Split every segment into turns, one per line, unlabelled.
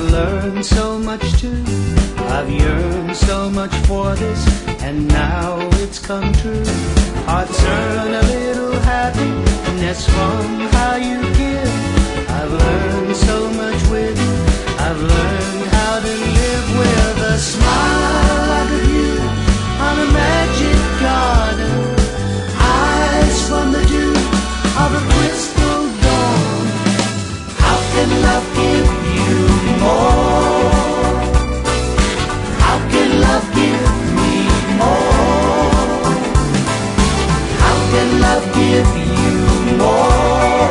learned so much too. I've yearned so much for this, and now it's come true. Hearts earn a little happiness from how you give. I've learned so much with you. I've learned how to live with a smile like a view on a magic garden. Eyes from the dew of a crystal dawn. How can love give you more? How can love give me more? How can love give you more?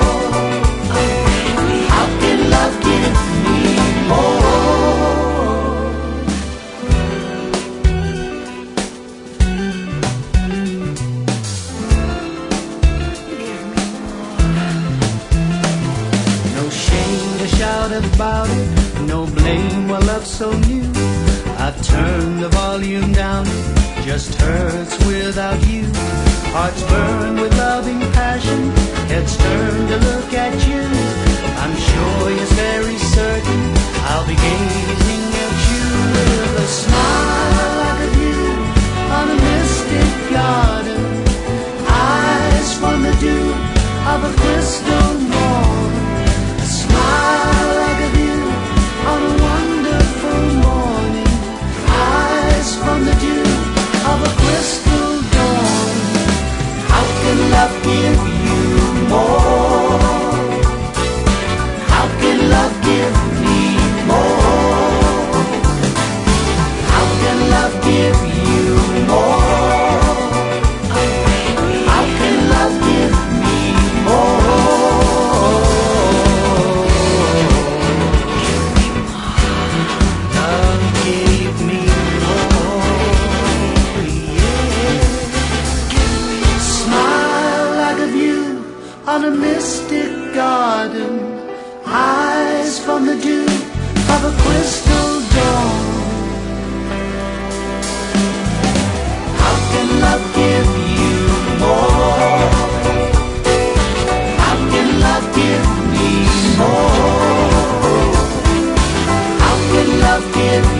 How can love give me more? No shame to shout about it, no blame while love's so new. I've turned the volume down, it just hurts without you. Hearts burn with loving passion, heads turn to look at you. I'm sure, yes, very certain, I'll be gazing at you with a smile like a view on a mystic garden. Eyes from the dew of a crystal morn. A smile like a view on a wonderful morning. Eyes from the dew of a crystal dawn. How can love give you more? How can love give me more? How can love give you more? How can love give me more? Love give me more, yeah. Smile like a view on a mystic garden. Eyes from the dew of a crystal dawn. How can love give you more? How can love give me more? How can love give